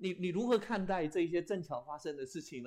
你如何看待这些正巧发生的事情呢？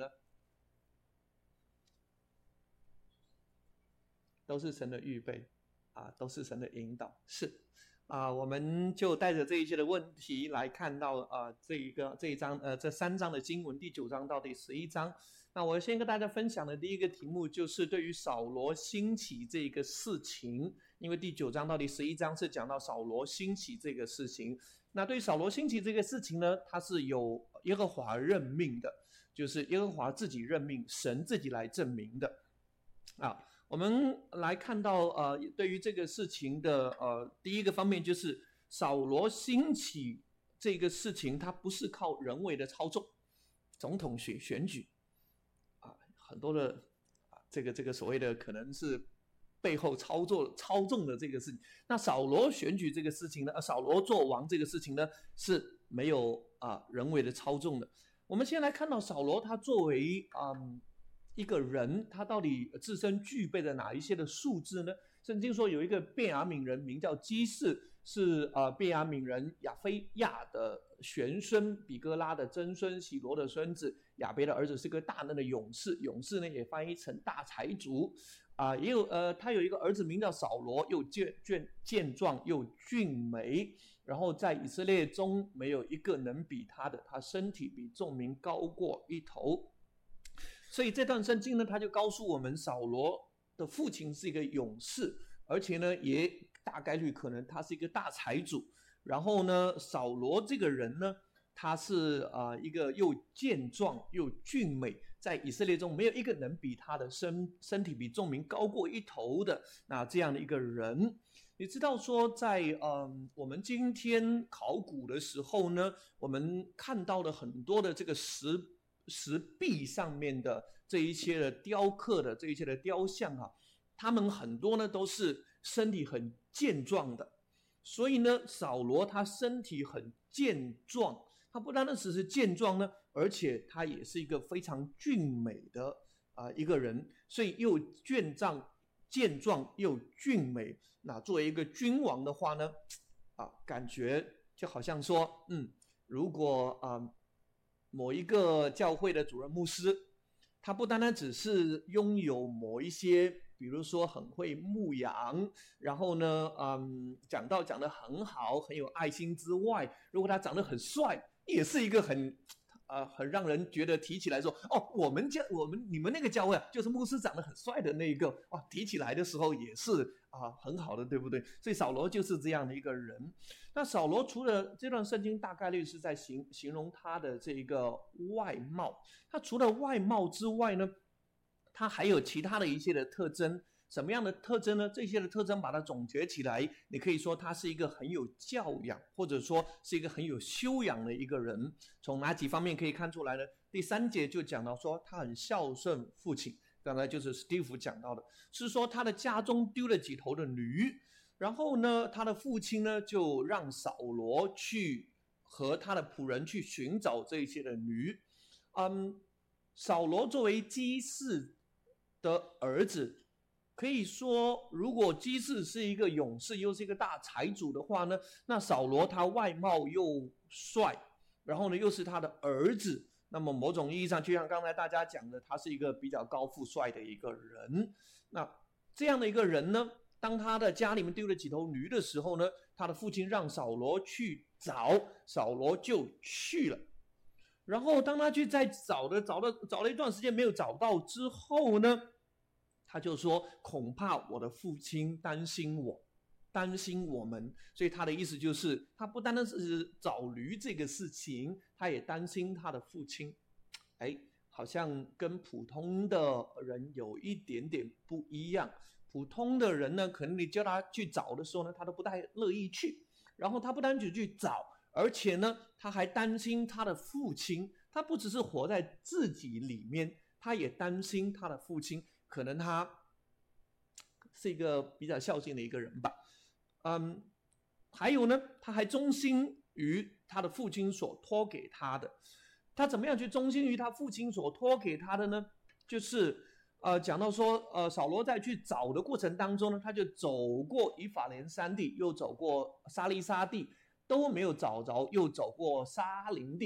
都是神的预备啊，都是神的引导，是啊，我们就带着这一些的问题来看到这一章这3章的经文，第9章到第11章。那我先跟大家分享的第一个题目就是对于扫罗兴起这个事情，因为第9章到第11章是讲到扫罗兴起这个事情。那对于扫罗兴起这个事情呢，它是有耶和华任命的，就是耶和华自己任命，神自己来证明的啊。我们来看到对于这个事情的第一个方面，就是扫罗兴起这个事情，它不是靠人为的操纵，总统选举很多的这个所谓的可能是背后操纵的这个事情。那扫罗选举这个事情呢，扫罗做王这个事情呢，是没有人为的操纵的。我们先来看到扫罗他作为一个人，他到底自身具备的哪一些的素质呢？圣经说有一个便雅悯人名叫基士，是便雅悯人亚非亚的玄孙，比哥拉的曾孙，喜罗的孙子，亚别的儿子，是个大能的勇士。勇士呢也翻译成大财主也有他有一个儿子名叫扫罗，又健壮又俊美，然后在以色列中没有一个能比他的，他身体比众民高过一头。所以这段圣经呢，他就告诉我们，扫罗的父亲是一个勇士，而且呢，也大概率可能他是一个大财主。然后呢，扫罗这个人呢，他是一个又健壮又俊美，在以色列中没有一个能比他的身体比众民高过一头的那这样的一个人。你知道说在我们今天考古的时候呢，我们看到了很多的这个石壁上面的这一些的雕刻的这一些的雕像他们很多呢都是身体很健壮的。所以呢，扫罗他身体很健壮，他不单单只是健壮呢，而且他也是一个非常俊美的一个人，所以又健壮又俊美。那作为一个君王的话呢感觉就好像说如果某一个教会的主任牧师，他不单单只是拥有某一些比如说很会牧养，然后呢讲道讲得很好，很有爱心之外，如果他长得很帅，也是一个很让人觉得提起来说你们那个教会就是牧师长得很帅的那一个提起来的时候也是很好的，对不对？所以扫罗就是这样的一个人。那扫罗除了这段圣经大概率是在形容他的这个外貌，他除了外貌之外呢，他还有其他的一些的特征。什么样的特征呢？这些的特征把它总结起来，你可以说他是一个很有教养，或者说是一个很有修养的一个人。从哪几方面可以看出来呢？第3节就讲到说他很孝顺父亲，刚才就是史蒂夫讲到的，是说他的家中丢了几头的驴，然后呢他的父亲呢就让扫罗去和他的仆人去寻找这些的驴。扫罗作为基士的儿子，可以说如果基士是一个勇士又是一个大财主的话呢，那扫罗他外貌又帅，然后呢又是他的儿子，那么某种意义上就像刚才大家讲的，他是一个比较高富帅的一个人。那这样的一个人呢，当他的家里面丢了几头驴的时候呢，他的父亲让扫罗去找，扫罗就去了。然后当他去再找了一段时间没有找到之后呢，他就说恐怕我的父亲担心我们。所以他的意思就是他不单单是找驴这个事情，他也担心他的父亲。好像跟普通的人有一点点不一样。普通的人呢，可能你叫他去找的时候呢，他都不太乐意去。然后他不单只去找，而且呢他还担心他的父亲，他不只是活在自己里面，他也担心他的父亲，可能他是一个比较孝敬的一个人吧。还有呢，他还忠心于他的父亲所托给他的。他怎么样去忠心于他父亲所托给他的呢？就是讲到说扫罗在去找的过程当中呢，他就走过以法莲山地，又走过沙利沙地，都没有找着，又走过沙林地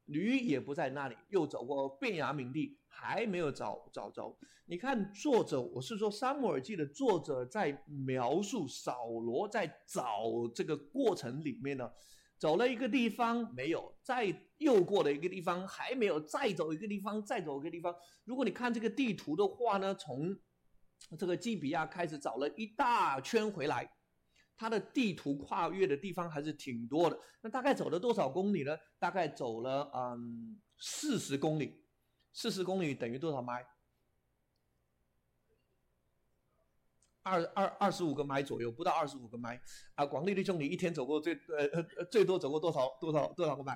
驴也不在那里，又走过便雅悯地，还没有找着。你看作者，我是说撒母耳记的作者在描述扫罗在找这个过程里面呢，走了一个地方没有，再又过了一个地方还没有，再走一个地方，再走一个地方。如果你看这个地图的话呢，从这个基比亚开始找了一大圈回来，它的地图跨越的地方还是挺多的。那大概走了多少公里呢？大概走了40公里，40公里等于多少迈？25个迈左右，不到25个迈啊！广利弟兄，你一天走过最多走过多少个迈？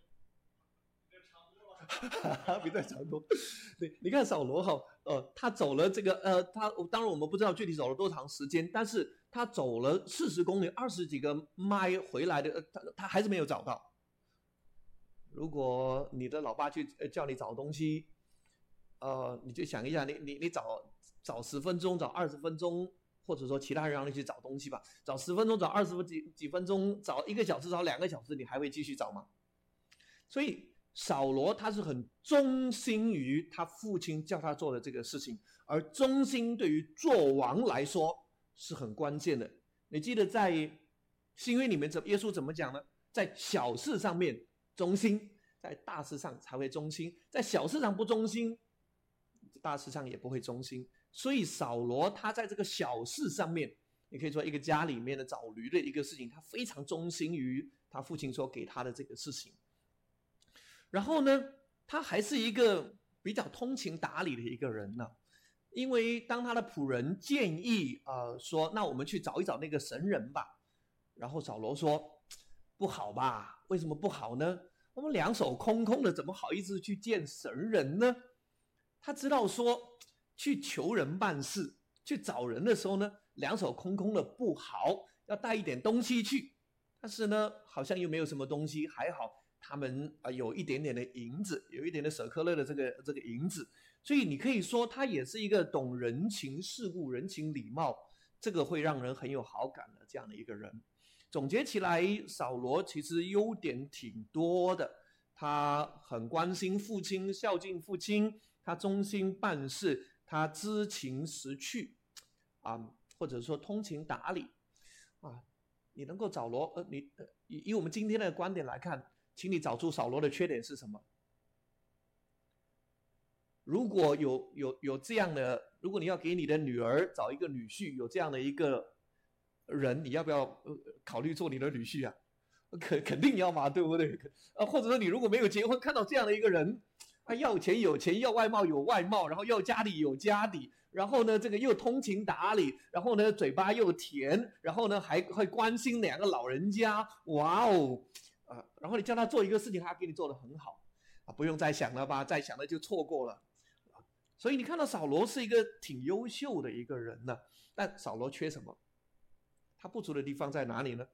比这长多。对，你看扫罗哈，他走了这个他当然我们不知道具体走了多长时间，但是他走了40公里，20几个迈回来的，他还是没有找到。如果你的老爸去叫你找东西，你就想一下，你找10分钟，找20分钟，或者说其他人让你去找东西吧，找10分钟，找20几分钟，找1个小时，找2个小时，你还会继续找吗？所以扫罗他是很忠心于他父亲叫他做的这个事情，而忠心对于做王来说是很关键的。你记得在新约里面耶稣怎么讲呢？在小事上面忠心，在大事上才会忠心，在小事上不忠心，大事上也不会忠心。所以扫罗他在这个小事上面，你可以说一个家里面的找驴的一个事情，他非常忠心于他父亲所给他的这个事情。然后呢，他还是一个比较通情达理的一个人呢，因为当他的仆人建议说，那我们去找一找那个神人吧，然后扫罗说不好吧？为什么不好呢？我们两手空空的，怎么好意思去见神人呢？他知道说去求人办事，去找人的时候呢，两手空空的不好，要带一点东西去，但是呢，好像又没有什么东西，还好他们有一点点的银子，有一点的舍克勒的这个银子，所以你可以说他也是一个懂人情世故、人情礼貌，这个会让人很有好感的这样的一个人。总结起来，扫罗其实优点挺多的，他很关心父亲，孝敬父亲，他忠心办事，他知情识趣或者说通情达理你能够找以我们今天的观点来看，请你找出扫罗的缺点是什么？如果有这样的，如果你要给你的女儿找一个女婿，有这样的一个人，你要不要考虑做你的女婿啊？肯定要嘛，对不对？或者说你如果没有结婚，看到这样的一个人，要钱有钱，要外貌有外貌，然后要家底有家底，然后呢这个又通情达理，然后呢嘴巴又甜，然后呢还会关心两个老人家，哇哦！然后你叫他做一个事情，他给你做得很好不用再想了吧，再想了就错过了。所以你看到扫罗是一个挺优秀的一个人呢，但扫罗缺什么？他不足的地方在哪里呢？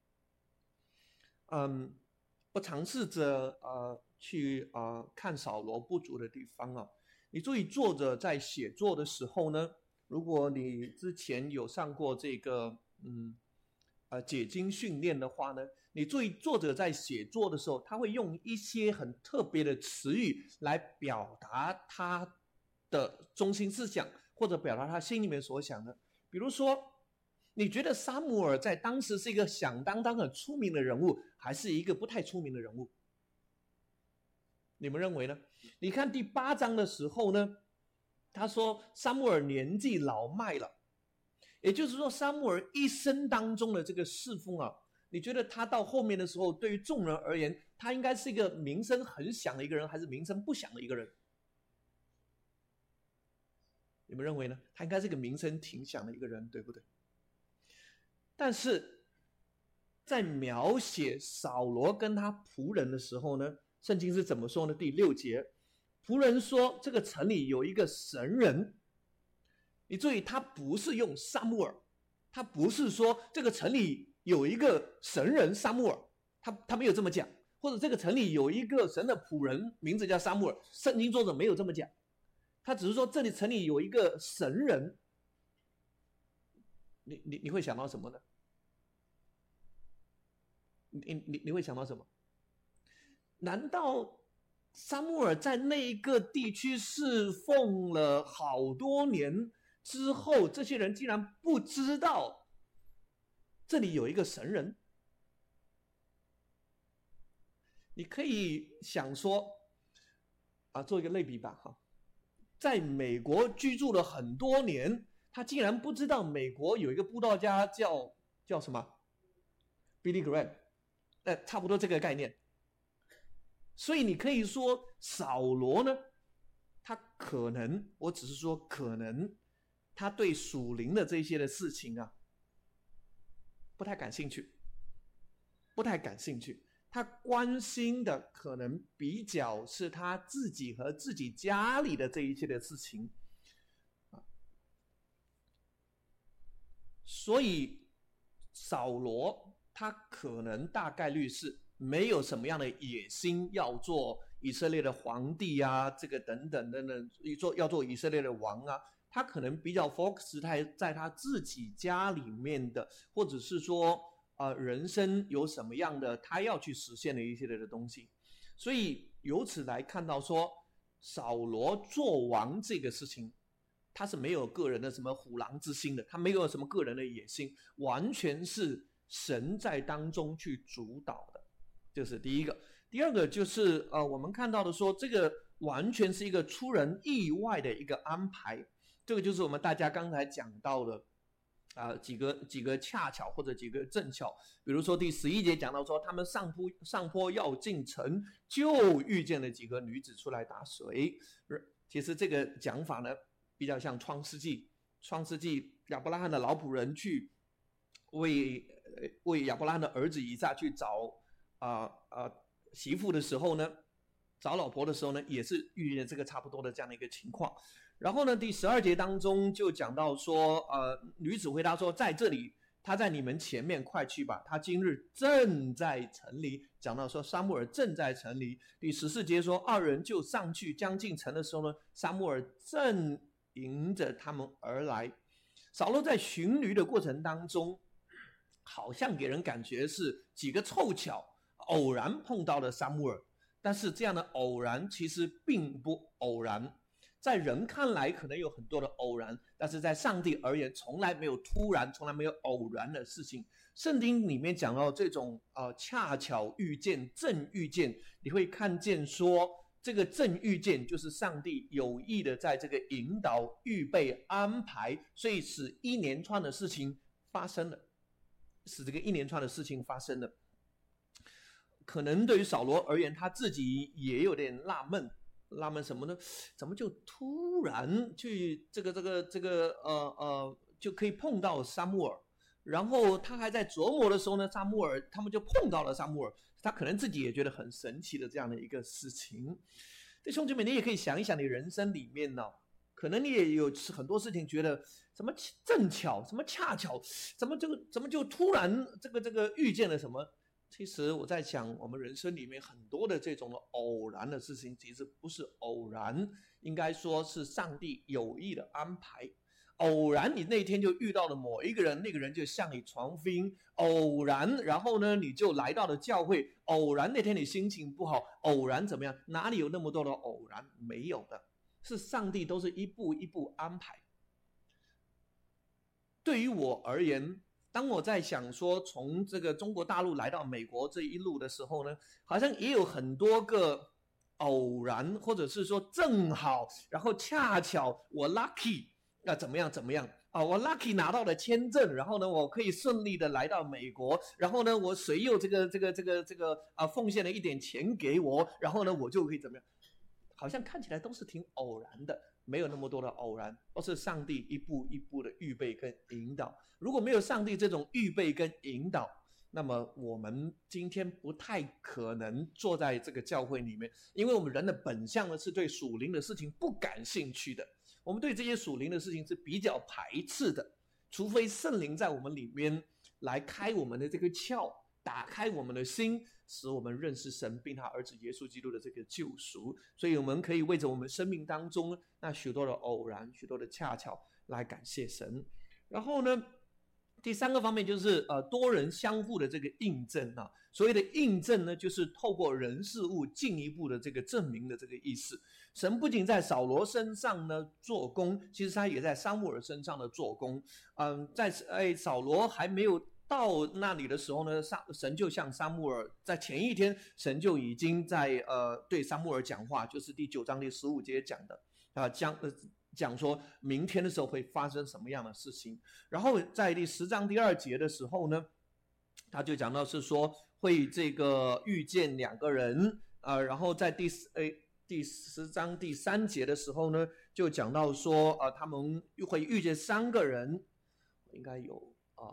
我尝试着去看扫罗不足的地方你注意，作者在写作的时候呢，如果你之前有上过这个解经训练的话呢，你注意作者在写作的时候，他会用一些很特别的词语来表达他的中心思想，或者表达他心里面所想的。比如说，你觉得撒母耳在当时是一个响当当很出名的人物，还是一个不太出名的人物？你们认为呢？你看第8章的时候呢，他说撒母耳年纪老迈了，也就是说撒母耳一生当中的这个侍奉你觉得他到后面的时候，对于众人而言，他应该是一个名声很响的一个人，还是名声不响的一个人？你们认为呢？他应该是一个名声挺响的一个人，对不对？但是在描写扫罗跟他仆人的时候呢，圣经是怎么说呢？第6节，仆人说这个城里有一个神人。你注意，他不是用撒母耳，他不是说这个城里有一个神人撒母耳，他没有这么讲，或者这个城里有一个神的仆人，名字叫撒母耳，圣经作者没有这么讲，他只是说这里城里有一个神人。你会想到什么呢？你会想到什么？难道撒母耳在那一个地区侍奉了好多年之后，这些人竟然不知道这里有一个神人。你可以想说做一个类比吧在美国居住了很多年，他竟然不知道美国有一个布道家叫什么 Billy Graham， 差不多这个概念。所以你可以说扫罗呢，他可能，我只是说可能，他对属灵的这些的事情不太感兴趣，他关心的可能比较是他自己和自己家里的这一切的事情。所以扫罗他可能大概率是没有什么样的野心要做以色列的皇帝这个等等等等，要做以色列的王他可能比较 focus 在他自己家里面的，或者是说人生有什么样的他要去实现的一些的东西。所以由此来看到说，扫罗做王这个事情，他是没有个人的什么虎狼之心的，他没有什么个人的野心，完全是神在当中去主导的。这是第一个。第二个就是我们看到的说，这个完全是一个出人意外的一个安排。这个就是我们大家刚才讲到的几个恰巧或者几个正巧。比如说第11节讲到说，他们上坡要进城，就遇见了几个女子出来打水。其实这个讲法呢比较像创世纪亚伯拉罕的老仆人去为亚伯拉罕的儿子以撒去找媳妇的时候呢，找老婆的时候呢，也是遇见这个差不多的这样的一个情况。然后呢，第12节当中就讲到说，女子回答说，在这里，他在你们前面，快去吧，他今日正在城里。讲到说撒母耳正在城里。第14节说，二人就上去，将近城的时候呢，撒母耳正迎着他们而来。扫罗在寻驴的过程当中，好像给人感觉是几个凑巧偶然碰到了撒母耳，但是这样的偶然其实并不偶然。在人看来可能有很多的偶然，但是在上帝而言从来没有突然，从来没有偶然的事情。圣经里面讲到这种恰巧遇见、正遇见，你会看见说这个正遇见就是上帝有意的在这个引导、预备、安排，所以使一连串的事情发生了，使这个一连串的事情发生了。可能对于扫罗而言，他自己也有点纳闷什么呢？怎么就突然去就可以碰到撒母耳？然后他还在琢磨的时候呢，他们就碰到了撒母耳，他可能自己也觉得很神奇的这样的一个事情。弟兄姐妹，你也可以想一想，你人生里面呢，可能你也有很多事情觉得什么正巧，什么恰巧，怎么就突然这个遇见了什么？其实我在想，我们人生里面很多的这种偶然的事情，其实不是偶然，应该说是上帝有意的安排。偶然你那天就遇到了某一个人，那个人就向你传福音，偶然然后呢你就来到了教会，偶然那天你心情不好，偶然怎么样？哪里有那么多的偶然？没有的，是上帝都是一步一步安排。对于我而言，当我在想说从这个中国大陆来到美国这一路的时候呢，好像也有很多个偶然，或者是说正好，然后恰巧我 lucky 怎么样我 lucky 拿到了签证，然后呢我可以顺利的来到美国，然后呢我谁又奉献了一点钱给我，然后呢我就可以怎么样？好像看起来都是挺偶然的，没有那么多的偶然，都是上帝一步一步的预备跟引导。如果没有上帝这种预备跟引导，那么我们今天不太可能坐在这个教会里面，因为我们人的本相呢是对属灵的事情不感兴趣的，我们对这些属灵的事情是比较排斥的，除非圣灵在我们里面来开我们的这个窍，打开我们的心，使我们认识神并他儿子耶稣基督的这个救赎。所以我们可以为着我们生命当中那许多的偶然，许多的恰巧来感谢神。然后呢， 第三个方面就是多人相互的这个印证啊。所谓的印证呢，就是透过人事物进一步的这个证明的这个意思。神不仅在扫罗身上呢做工，其实他也在撒母耳身上的做工。在扫罗还没有到那里的时候呢，神就向撒母耳在前一天，神就已经在对撒母耳讲话，就是第9章第15节讲的讲说明天的时候会发生什么样的事情。然后在第10章第2节的时候呢，他就讲到是说会这个遇见2个人，然后在第10章第3节的时候呢，就讲到说他们会遇见3个人，应该有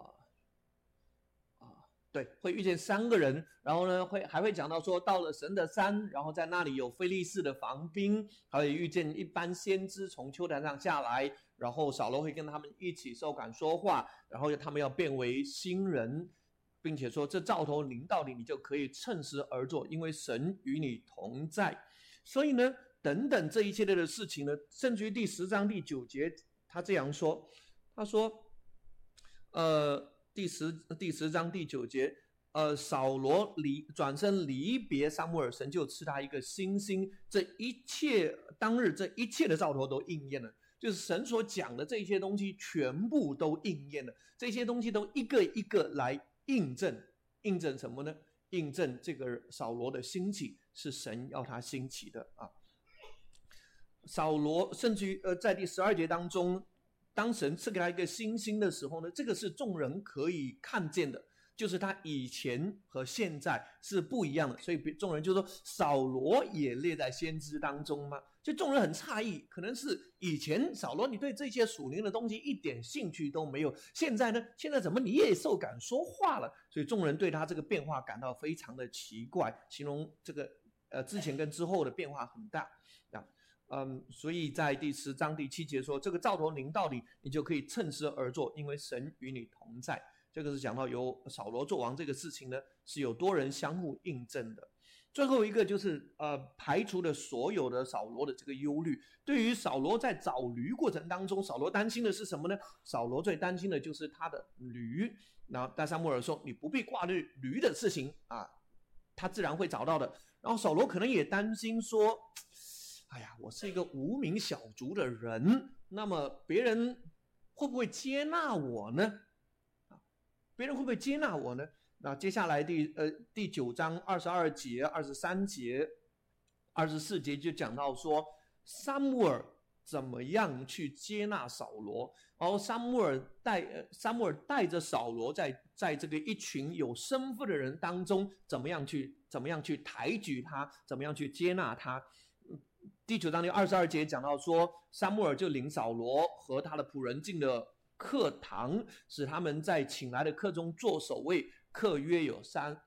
对，会遇见3个人，然后呢还会讲到说到了神的山，然后在那里有非利士的防兵，还会遇见一般先知从丘坛上下来，然后扫罗会跟他们一起受感说话，然后他们要变为新人，并且说这兆头临到你，你就可以趁时而作，因为神与你同在。所以呢等等这一系列的事情呢，甚至于第10章第9节他这样说，他说第10章第9节，扫罗转身离别撒母耳，神就赐他一个新心。这一切当日这一切的兆头都应验了，就是神所讲的这些东西全部都应验了。这些东西都一个一个来印证什么呢？印证这个扫罗的兴起是神要他兴起的啊。扫罗甚至于在第12节当中，当神赐给他一个新心的时候呢，这个是众人可以看见的，就是他以前和现在是不一样的。所以众人就说扫罗也列在先知当中吗？就众人很诧异，可能是以前扫罗你对这些属灵的东西一点兴趣都没有，现在呢，现在怎么你也受感说话了？所以众人对他这个变化感到非常的奇怪，形容这个之前跟之后的变化很大啊。所以在第10章第7节说，这个兆头临到你，你就可以趁时而作，因为神与你同在。这个是讲到由扫罗做王这个事情呢，是有多人相互印证的。最后一个就是排除了所有的扫罗的这个忧虑。对于扫罗在找驴过程当中，扫罗担心的是什么呢？扫罗最担心的就是他的驴。然后但撒母耳说，你不必挂虑驴的事情啊，他自然会找到的。然后扫罗可能也担心说，哎呀，我是一个无名小卒的人，那么别人会不会接纳我呢？别人会不会接纳我呢？那接下来第9章22节、23节、24节就讲到说，撒母耳怎么样去接纳扫罗，然后撒母耳带着扫罗在这个一群有身份的人当中，怎么样去抬举他，怎么样去接纳他。第9章第22节讲到说，撒母耳就领扫罗和他的仆人进了客堂，使他们在请来的客中做守卫，客约有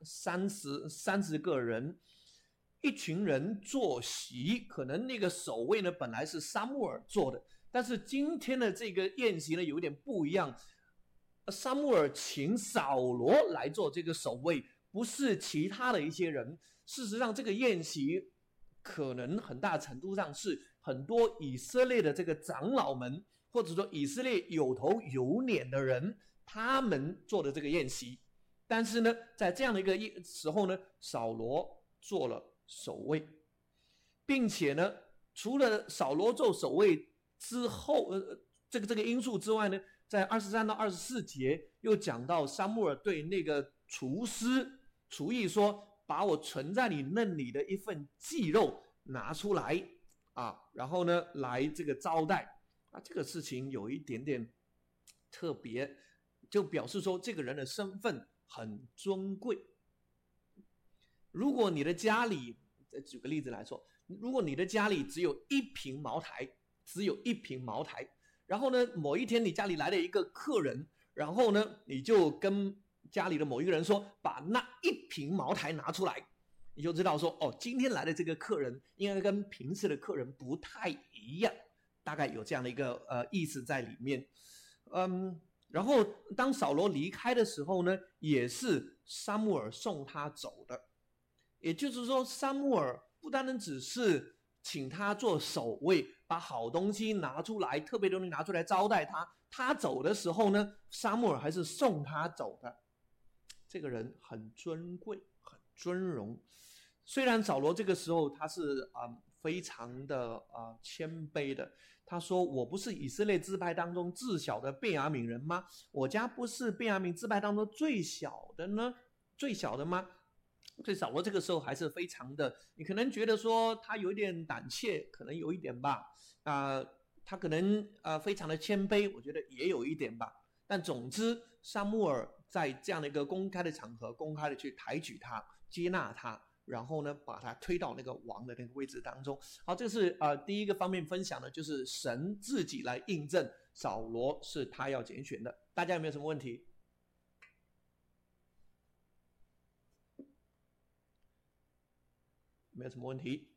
30个人，一群人坐席。可能那个守卫呢本来是撒母耳做的，但是今天的这个宴席呢有点不一样，撒母耳请扫罗来做这个守卫，不是其他的一些人。事实上这个宴席可能很大程度上是很多以色列的这个长老们，或者说以色列有头有脸的人，他们做的这个宴席。但是呢在这样的一个时候呢，扫罗做了守卫，并且呢除了扫罗做守卫之后这个因素之外呢，在23到24节又讲到撒母耳对那个厨艺说，把我存在你那里的一份祭肉拿出来啊，然后呢来这个招待啊。这个事情有一点点特别，就表示说这个人的身份很尊贵。如果你的家里，举个例子来说，如果你的家里只有一瓶茅台，然后呢某一天你家里来了一个客人，然后呢你就跟家里的某一个人说，把那一瓶茅台拿出来，你就知道说，哦，今天来的这个客人应该跟平时的客人不太一样，大概有这样的一个意思在里面。然后当扫罗离开的时候呢，也是撒母耳送他走的。也就是说，撒母耳不单单只是请他做守卫， 把好东西拿出来，特别东西拿出来招待他。他走的时候呢，撒母耳还是送他走的。这个人很尊贵，很尊荣。虽然扫罗这个时候他是非常的谦卑的，他说：“我不是以色列支派当中至小的便雅悯人吗？我家不是便雅悯支派当中最小的呢？最小的吗？”所以扫罗这个时候还是非常的，你可能觉得说他有一点胆怯，可能有一点吧，他可能非常的谦卑，我觉得也有一点吧。但总之，撒母耳在这样的一个公开的场合，公开的去抬举他，接纳他，然后呢，把他推到那个王的那个位置当中。好，这是第一个方面分享的，就是神自己来印证扫罗是他要拣选的。大家有没有什么问题？没有什么问题。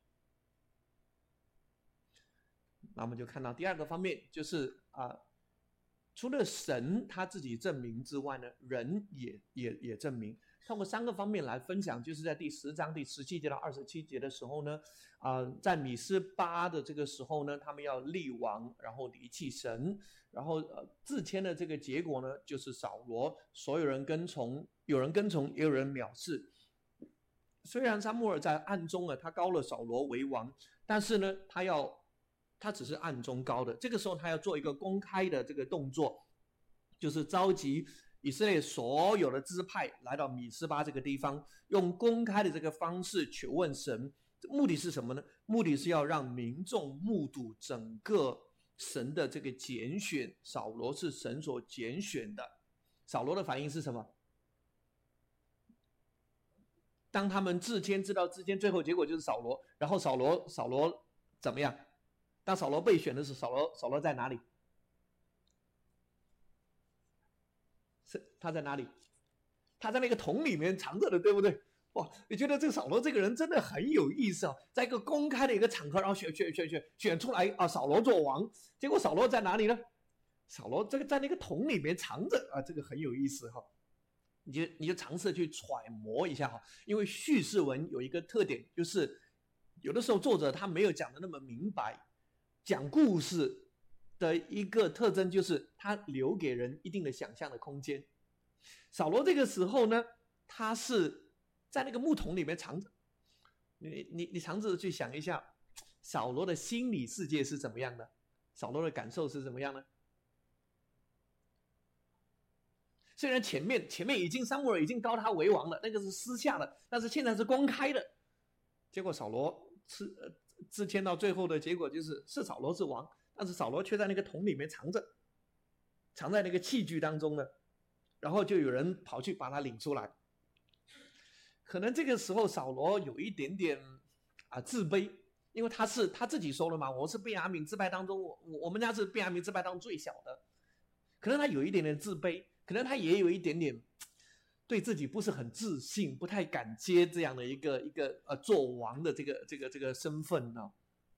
那我们就看到第二个方面，就是除了神他自己证明之外呢，人也证明。通过3个方面来分享，就是在第10章第17节到27节的时候呢，在米斯巴的这个时候呢，他们要立王，然后离弃神，然后自谦的这个结果呢，就是扫罗，所有人跟从，有人跟从，也有人藐视。虽然撒母耳在暗中他膏了扫罗为王，但是呢，他只是暗中膏的。这个时候他要做一个公开的这个动作，就是召集以色列所有的支派来到米斯巴这个地方，用公开的这个方式求问神。目的是什么呢？目的是要让民众目睹整个神的这个拣选，扫罗是神所拣选的。扫罗的反应是什么？当他们自谦知道自谦，最后结果就是扫罗。然后扫罗怎么样？当扫罗被选的时候，扫罗在哪里？他在哪里？他在那个桶里面藏着的，对不对？哇，你觉得这个扫罗这个人真的很有意思在一个公开的一个场合，然后选出来扫罗做王。结果扫罗在哪里呢？扫罗这个在那个桶里面藏着这个很有意思你就尝试去揣摩一下因为叙事文有一个特点，就是有的时候作者他没有讲的那么明白。讲故事的一个特征就是他留给人一定的想象的空间。扫罗这个时候呢，他是在那个木桶里面藏着。你尝试去想一下，扫罗的心理世界是怎么样的？扫罗的感受是怎么样呢？虽然前面已经撒母耳已经膏他为王了，那个是私下的，但是现在是公开的。结果扫罗自谦到最后的结果就是扫罗是王，但是扫罗却在那个桶里面藏着，藏在那个器具当中呢。然后就有人跑去把他领出来。可能这个时候扫罗有一点点自卑，因为他自己说了嘛，我是便雅悯支派当中，我们家是便雅悯支派当中最小的。可能他有一点点自卑，可能他也有一点点对自己不是很自信，不太敢接这样的一个做王的这个身份呢。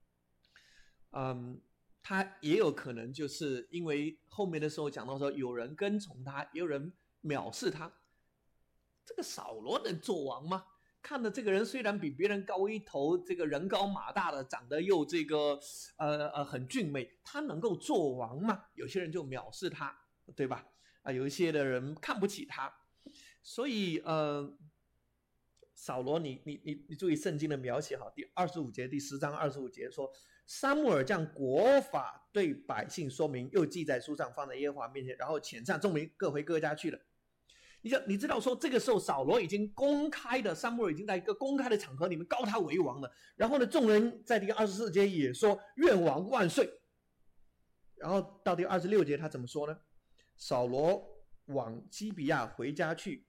他也有可能就是因为后面的时候讲到说，有人跟从他，也有人藐视他。这个扫罗能做王吗？看的这个人虽然比别人高一头，这个人高马大的，长得又这个很俊美，他能够做王吗？有些人就藐视他，对吧？有一些的人看不起他。所以扫罗你注意圣经的描写第25节，第10章25节说，撒母耳将国法对百姓说明，又记在书上，放在耶和华面前，然后遣散众民各回各家去了。你知道说这个时候扫罗已经公开的，撒母耳已经在一个公开的场合里面膏他为王了。然后呢，众人在第24节也说愿王万岁。然后到第26节他怎么说呢？扫罗往基比亚回家去。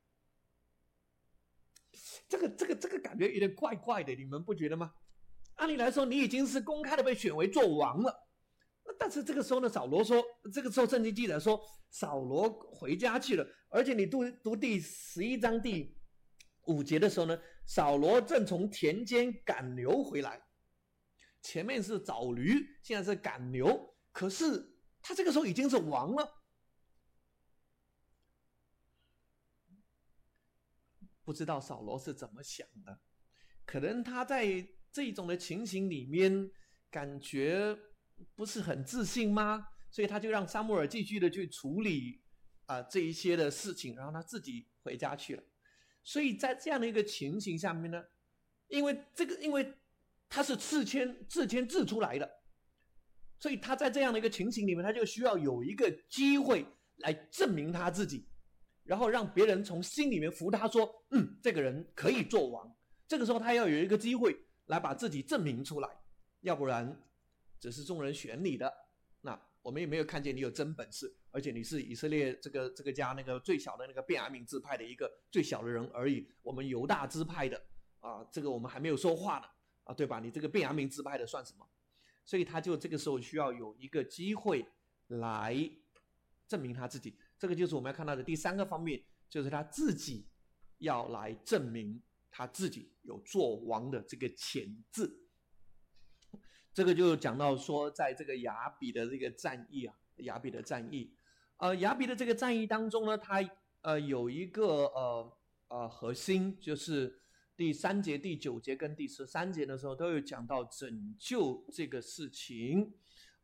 这个感觉有点怪怪的，你们不觉得吗？按理来说你已经是公开的被选为做王了，但是这个时候呢，扫罗说，这个时候圣经记载说扫罗回家去了。而且你读第11章第5节的时候呢，扫罗正从田间赶牛回来。前面是找驴，现在是赶牛，可是他这个时候已经是王了。不知道扫罗是怎么想的，可能他在这种的情形里面感觉不是很自信吗？所以他就让撒母耳继续的去处理这一些的事情，然后他自己回家去了。所以在这样的一个情形下面呢，因为他是自谦自出来的，所以他在这样的一个情形里面，他就需要有一个机会来证明他自己，然后让别人从心里面服他说，这个人可以做王。这个时候他要有一个机会来把自己证明出来，要不然只是众人选你的，那我们也没有看见你有真本事，而且你是以色列这个家那个最小的那个便雅悯支派的一个最小的人而已，我们犹大支派的这个我们还没有说话呢对吧？你这个便雅悯支派的算什么？所以他就这个时候需要有一个机会来证明他自己。这个就是我们要看到的第三个方面，就是他自己要来证明他自己有做王的这个潜质。这个就讲到说，在这个亚比的这个战役亚比的战役，亚比的这个战役当中呢，它有一个核心，就是第3节、第9节跟第13节的时候都有讲到拯救这个事情。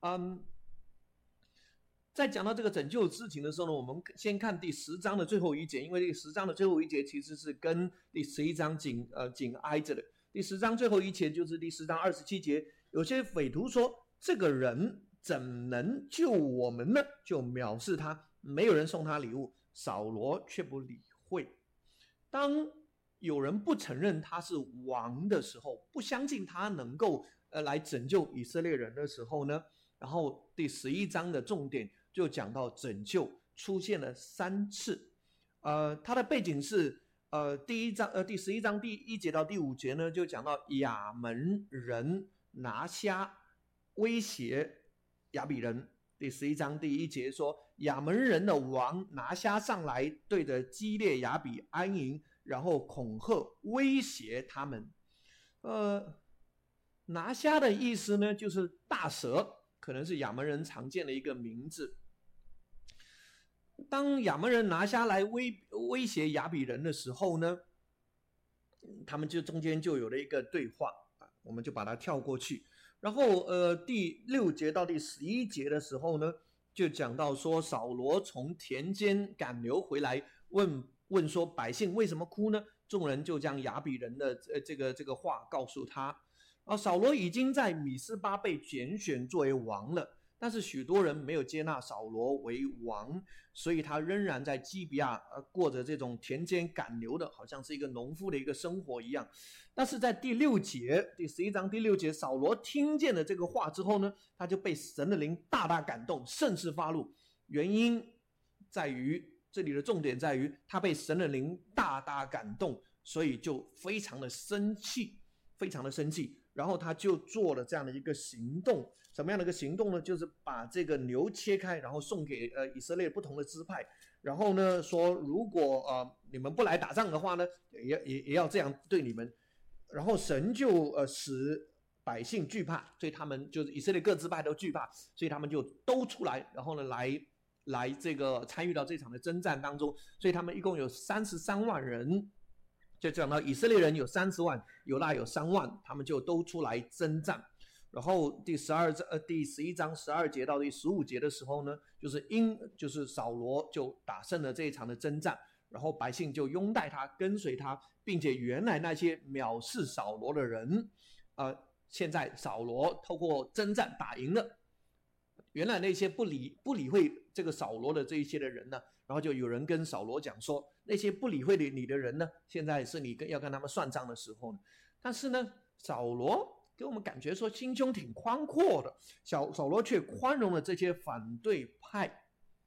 在讲到这个拯救事情的时候呢，我们先看第10章的最后一节，因为第10章的最后一节其实是跟第11章紧挨着的。第10章最后一节就是第10章27节，有些匪徒说，这个人怎能救我们呢？就藐视他，没有人送他礼物，扫罗却不理会。当有人不承认他是王的时候，不相信他能够来拯救以色列人的时候呢，然后第11章的重点就讲到拯救出现了3次。它的背景是第11章第1节到第5节呢，就讲到亚门人拿瞎威胁亚比人。第11章第1节说，亚门人的王拿瞎上来，对着基列亚比安营，然后恐吓威胁他们。拿瞎的意思呢，就是大蛇，可能是亚门人常见的一个名字。当亚门人拿瞎来威胁亚比人的时候呢，他们就中间就有了一个对话，我们就把它跳过去。然后第6节到第11节的时候呢，就讲到说，扫罗从田间赶牛回来，问说百姓为什么哭呢？众人就将亚比人的这个话告诉他。扫罗已经在米斯巴被拣选作为王了，但是许多人没有接纳扫罗为王，所以他仍然在基比亚过着这种田间赶牛的，好像是一个农夫的一个生活一样。但是在第6节，第11章第6节，扫罗听见了这个话之后呢，他就被神的灵大大感动，甚至发怒。原因在于，这里的重点在于他被神的灵大大感动，所以就非常的生气，非常的生气。然后他就做了这样的一个行动。什么样的一个行动呢？就是把这个牛切开，然后送给以色列不同的支派，然后呢说，如果你们不来打仗的话呢，也要这样对你们。然后神就使百姓惧怕，所以他们就是以色列各支派都惧怕，所以他们就都出来，然后呢来这个参与到这场的征战当中。所以他们一共有33万人，就讲到以色列人有30万，犹大有3万，他们就都出来征战。然后第11章12节到第15节的时候呢，就是扫罗就打胜了这一场的征战，然后百姓就拥戴他，跟随他，并且原来那些藐视扫罗的人，现在扫罗透过征战打赢了，原来那些不理会这个扫罗的这一些的人呢，然后就有人跟扫罗讲说，那些不理会你的人呢，现在是你要跟他们算账的时候呢。但是呢，扫罗给我们感觉说心胸挺宽阔的，扫罗却宽容了这些反对派，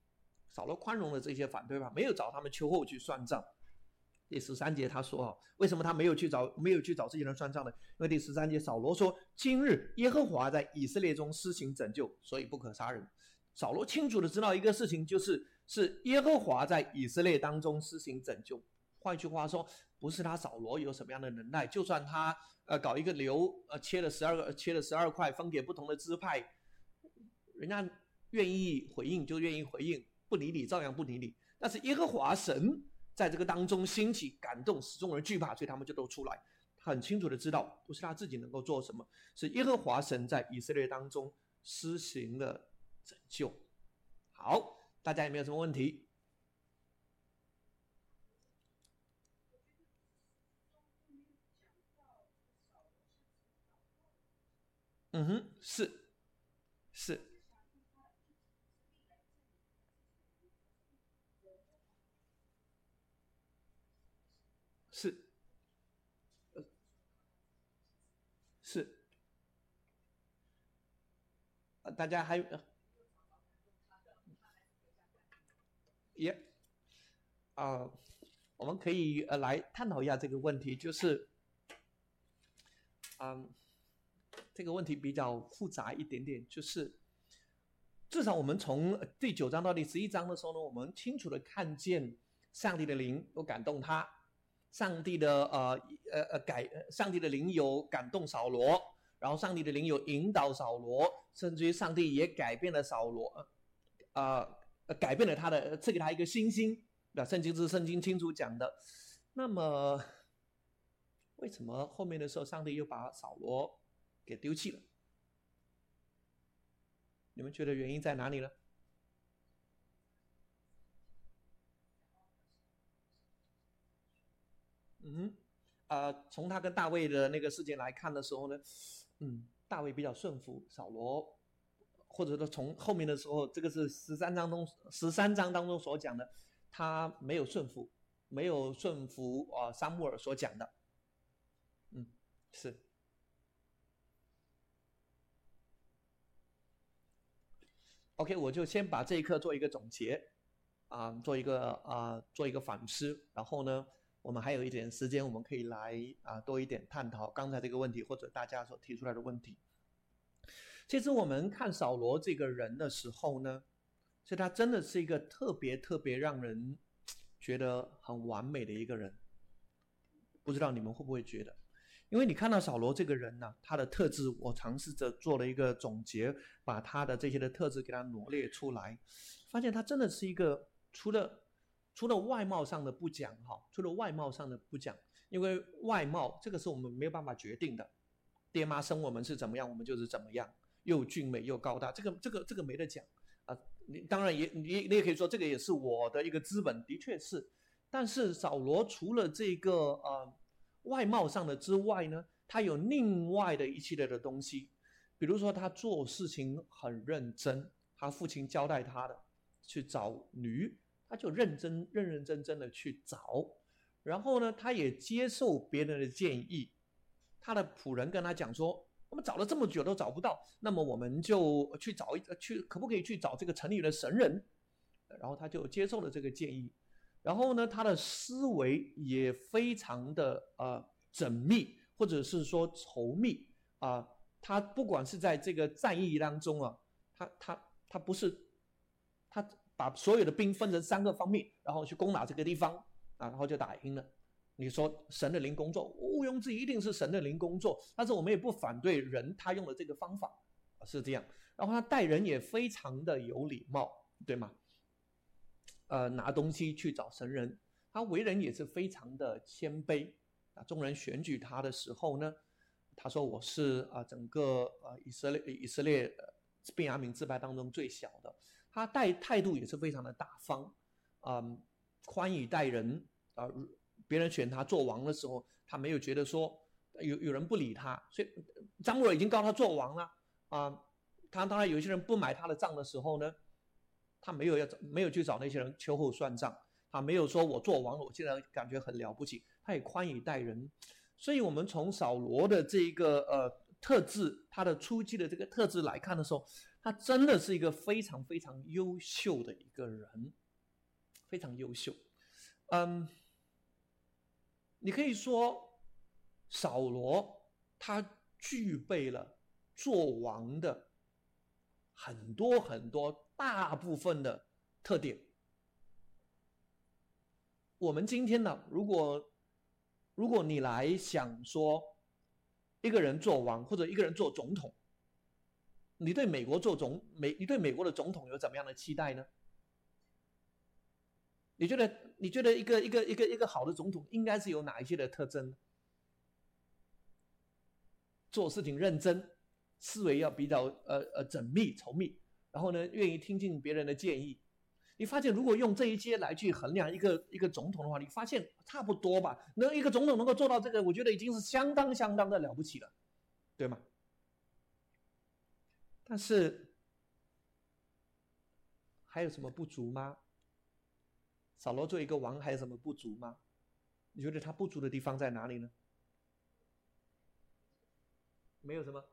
没有找他们秋后去算账。第13节他说为什么他没有去找这些人算账呢？因为第13节扫罗说，今日耶和华在以色列中施行拯救，所以不可杀人。扫罗清楚的知道一个事情，是耶和华在以色列当中施行拯救。换句话说，不是他扫罗有什么样的能耐，就算他搞一个牛切了12块分给不同的支派，人家愿意回应就愿意回应，不理你照样不理你。但是耶和华神在这个当中兴起感动，使众人惧怕，所以他们就都出来。他很清楚的知道，不是他自己能够做什么，是耶和华神在以色列当中施行了拯救。好，大家有没有什么问题？嗯哼，是是是是，大家还也我们可以来探讨一下这个问题，就是这个问题比较复杂一点点，就是至少我们从第9章到第11章的时候呢，我们清楚的看见上帝的灵有感动他，上帝的上帝的灵有感动扫罗，然后上帝的灵有引导扫罗，甚至于上帝也改变了扫罗，改变了他的，赐给他一个新心。那圣经清楚讲的。那么为什么后面的时候上帝又把扫罗给丢弃了？你们觉得原因在哪里呢？从他跟大卫的那个事件来看的时候呢，大卫比较顺服扫罗，或者说从后面的时候，这个是13章当中所讲的，他没有顺服撒母耳所讲的。是。OK， 我就先把这一课做一个总结，做一个反思，然后呢，我们还有一点时间，我们可以来多一点探讨刚才这个问题或者大家所提出来的问题。其实我们看扫罗这个人的时候呢，其实他真的是一个特别让人觉得很完美的一个人，不知道你们会不会觉得？因为你看到扫罗这个人呢，他的特质，我尝试着做了一个总结，把他的这些的特质给他罗列出来，发现他真的是一个除了外貌上的不讲因为外貌这个是我们没有办法决定的，爹妈生我们是怎么样，我们就是怎么样，又俊美又高大，这个没得讲啊。当然你也可以说这个也是我的一个资本，的确是。但是扫罗除了这个外貌上的之外呢，他有另外的一系列的东西，比如说他做事情很认真，他父亲交代他的去找驴，他就认真的去找，然后呢，他也接受别人的建议，他的仆人跟他讲说，我们找了这么久都找不到，那么我们就可不可以去找这个城里的神人？然后他就接受了这个建议。然后呢，他的思维也非常的缜密，或者是说稠密他不管是在这个战役当中他不是他把所有的兵分成3个方面，然后去攻打这个地方然后就打赢了。你说神的灵工作，毋庸置疑一定是神的灵工作，但是我们也不反对人他用的这个方法是这样。然后他待人也非常的有礼貌，对吗？拿东西去找神人，他为人也是非常的谦卑众人选举他的时候呢，他说我是整个以色列便雅悯支派当中最小的，他态度也是非常的大方宽以待人别人选他做王的时候，他没有觉得说有人不理他，所以撒母耳已经告他做王了他当然有一些人不买他的账的时候呢，他没有去找那些人秋后算账，他没有说我做王了，我现在感觉很了不起，他也宽以待人。所以我们从扫罗的这个特质，他的初期的这个特质来看的时候，他真的是一个非常非常优秀的一个人，非常优秀。你可以说扫罗他具备了做王的很多大部分的特点。我们今天呢，如果你来想说一个人做王或者一个人做总统，你对美国的总统有怎么样的期待呢？你觉得一个好的总统应该是有哪一些的特征？做事情认真思维要比较缜密稠密，然后呢愿意听进别人的建议。你发现如果用这一些来去衡量一个总统的话，你发现差不多吧？那一个总统能够做到这个，我觉得已经是相当的了不起了，对吗？但是还有什么不足吗？扫罗做一个王还有什么不足吗？你觉得他不足的地方在哪里呢？没有什么。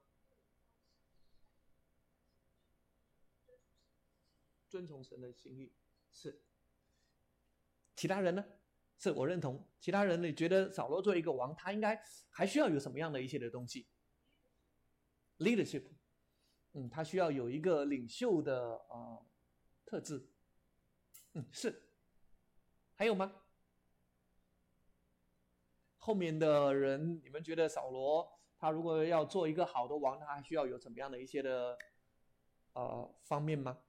遵从神的心意是。其他人呢？是我认同。其他人你觉得扫罗作为一个王，他应该还需要有什么样的一些的东西 ？leadership， 他需要有一个领袖的特质。是。还有吗？后面的人，你们觉得扫罗他如果要做一个好的王，他还需要有什么样的一些的方面吗？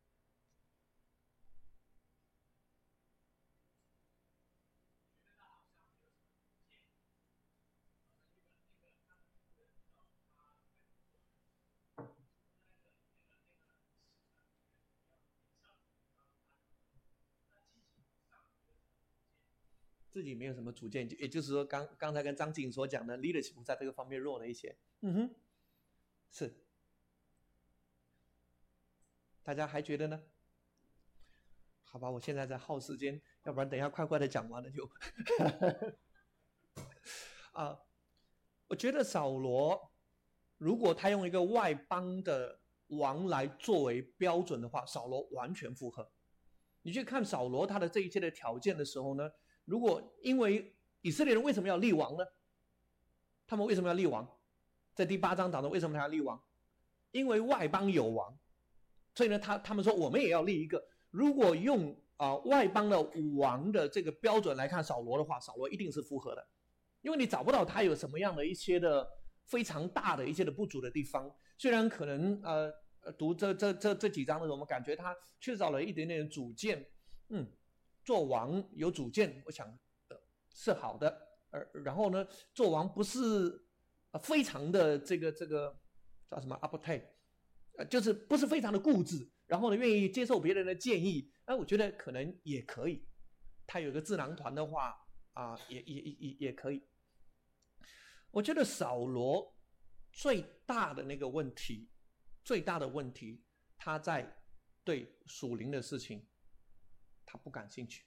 自己没有什么主见，也就是说刚才跟张静所讲的 leadership 在这个方面弱了一些。是。大家还觉得呢？好吧，我现在在耗时间，要不然等一下快的讲完了就我觉得扫罗如果他用一个外邦的王来作为标准的话，扫罗完全符合。你去看扫罗他的这一切的条件的时候呢，如果因为以色列人为什么要立王呢？他们为什么要立王？在第8章当中，为什么他要立王？因为外邦有王，所以呢，他们说我们也要立一个。如果用外邦的王的这个标准来看扫罗的话，扫罗一定是符合的，因为你找不到他有什么样的一些的非常大的一些的不足的地方。虽然可能读这几章的时候，我们感觉他缺少了一点点主见。做王有主见，我想是好的。然后呢，做王不是非常的这个叫什么 uptight，就是不是非常的固执，然后呢愿意接受别人的建议，我觉得可能也可以。他有个智囊团的话也可以。我觉得扫罗最大的那个问题，他在对属灵的事情他不感兴趣。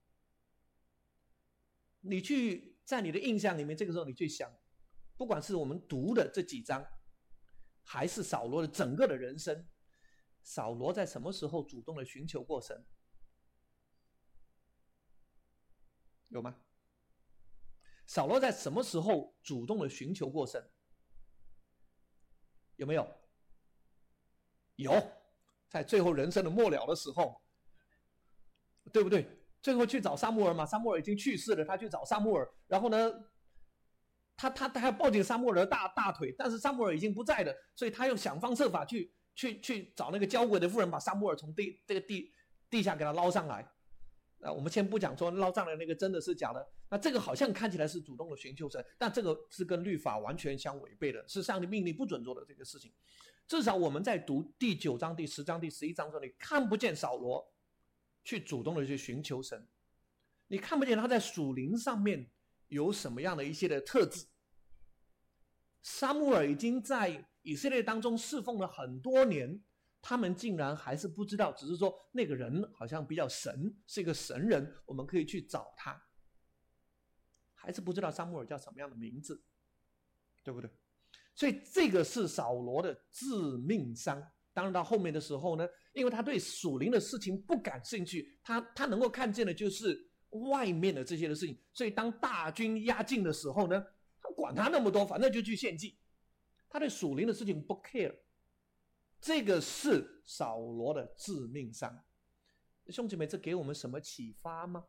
你去在你的印象里面，这个时候你去想，不管是我们读的这几章，还是扫罗的整个的人生，扫罗在什么时候主动的寻求过神？有吗？扫罗在什么时候主动的寻求过神？有没有？有，在最后人生的末了的时候，对不对？最后去找撒母耳嘛，撒母耳已经去世了，他去找撒母耳，然后呢，他还抱紧撒母耳的大腿，但是撒母耳已经不在了，所以他又想方设法去找那个交鬼的妇人，把撒母耳从地下给他捞上来。我们先不讲说捞上来那个真的是假的，那这个好像看起来是主动的寻求神，但这个是跟律法完全相违背的，是上帝命令不准做的这个事情。至少我们在读第9章、第10章、第11章的时候，你看不见扫罗去主动的去寻求神，你看不见他在属灵上面有什么样的一些的特质。撒母耳已经在以色列当中侍奉了很多年，他们竟然还是不知道，只是说那个人好像比较神，是一个神人，我们可以去找他，还是不知道撒母耳叫什么样的名字，对不对？所以这个是扫罗的致命伤。当然到后面的时候呢，因为他对属灵的事情不感兴趣，他能够看见的就是外面的这些的事情，所以当大军压境的时候呢，他管他那么多，反正就去献祭，他对属灵的事情不 care。 这个是扫罗的致命伤。兄弟们，这给我们什么启发吗？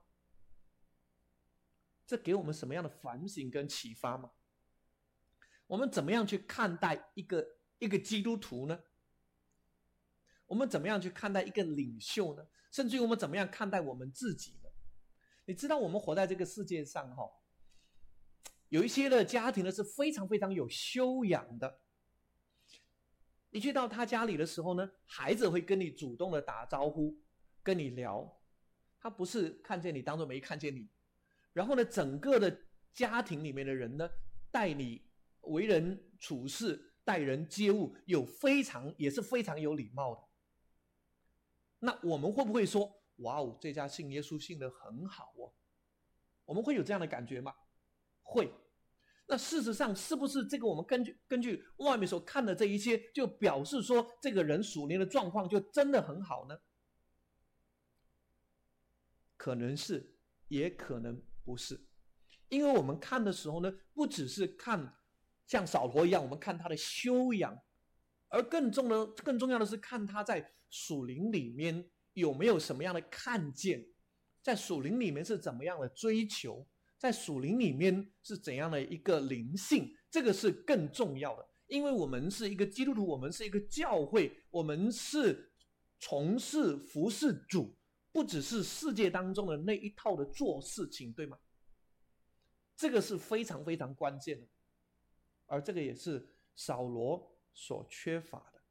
这给我们什么样的反省跟启发吗？我们怎么样去看待一个基督徒呢？我们怎么样去看待一个领袖呢？甚至于我们怎么样看待我们自己呢？你知道我们活在这个世界上有一些的家庭呢是非常非常有修养的， 你去到他家里的时候呢，孩子会跟你主动的打招呼，跟你聊，他不是看见你当作没看见你。然后呢，整个的家庭里面的人呢，待你为人处事、待人接物，也是非常有礼貌的。那我们会不会说，哇哦，这家信耶稣信得很好哦？我们会有这样的感觉吗？会。那事实上，是不是这个我们根据外面所看的这一切，就表示说这个人属灵的状况就真的很好呢？可能是，也可能不是。因为我们看的时候呢，不只是看像扫罗一样，我们看他的修养，而更重要的是看他在属灵里面有没有什么样的看见，在属灵里面是怎么样的追求，在属灵里面是怎样的一个灵性，这个是更重要的。因为我们是一个基督徒，我们是一个教会，我们是从事服侍主，不只是世界当中的那一套的做事情，对吗？这个是非常非常关键的，而这个也是扫罗所缺乏的。